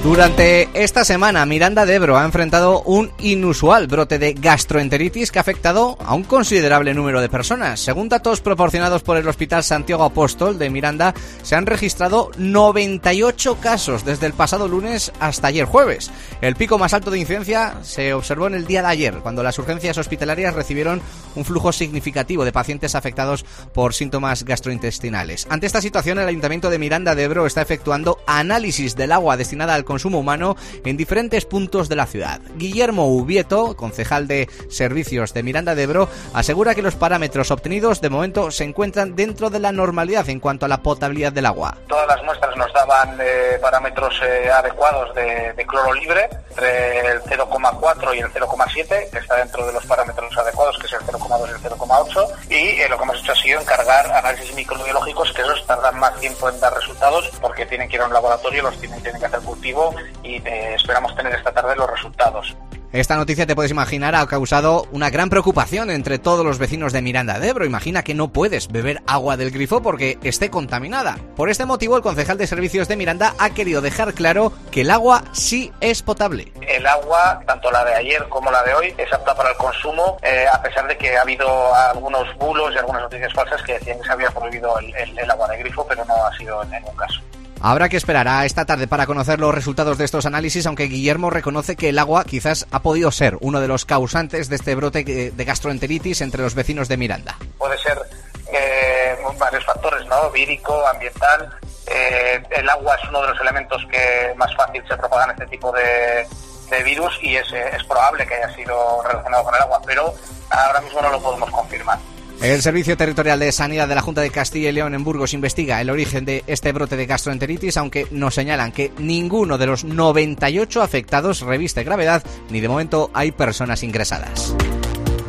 Durante esta semana, Miranda de Ebro ha enfrentado un inusual brote de gastroenteritis que ha afectado a un considerable número de personas. Según datos proporcionados por el Hospital Santiago Apóstol de Miranda, se han registrado 98 casos desde el pasado lunes hasta ayer jueves. El pico más alto de incidencia se observó en el día de ayer, cuando las urgencias hospitalarias recibieron un flujo significativo de pacientes afectados por síntomas gastrointestinales. Ante esta situación, el Ayuntamiento de Miranda de Ebro está efectuando análisis del agua destinada al consumo humano en diferentes puntos de la ciudad. Guillermo Ubieto, concejal de Servicios de Miranda de Ebro, asegura que los parámetros obtenidos de momento se encuentran dentro de la normalidad en cuanto a la potabilidad del agua. Todas las muestras nos daban parámetros adecuados de cloro libre, entre el 0,4 y el 0,7, que está dentro de los parámetros adecuados, que es el 0,2 y el 0,8, y lo que hemos hecho ha sido encargar análisis microbiológicos, que esos tardan más tiempo en dar resultados porque tienen que ir a un laboratorio, los tienen que hacer cultivo y esperamos tener esta tarde los resultados. Esta noticia, te puedes imaginar, ha causado una gran preocupación entre todos los vecinos de Miranda de Ebro. Imagina que no puedes beber agua del grifo porque esté contaminada. Por este motivo, el concejal de Servicios de Miranda ha querido dejar claro que el agua sí es potable. El agua, tanto la de ayer como la de hoy, es apta para el consumo, a pesar de que ha habido algunos bulos y algunas noticias falsas que decían que se había prohibido el agua de grifo, pero no ha sido en ningún caso. Habrá que esperar a esta tarde para conocer los resultados de estos análisis, aunque Guillermo reconoce que el agua quizás ha podido ser uno de los causantes de este brote de gastroenteritis entre los vecinos de Miranda. Puede ser varios factores, ¿no? Vírico, ambiental. El agua es uno de los elementos que más fácil se propagan este tipo de virus y es probable que haya sido relacionado con el agua, pero ahora mismo no lo podemos confirmar. El Servicio Territorial de Sanidad de la Junta de Castilla y León en Burgos investiga el origen de este brote de gastroenteritis, aunque nos señalan que ninguno de los 98 afectados reviste gravedad ni de momento hay personas ingresadas.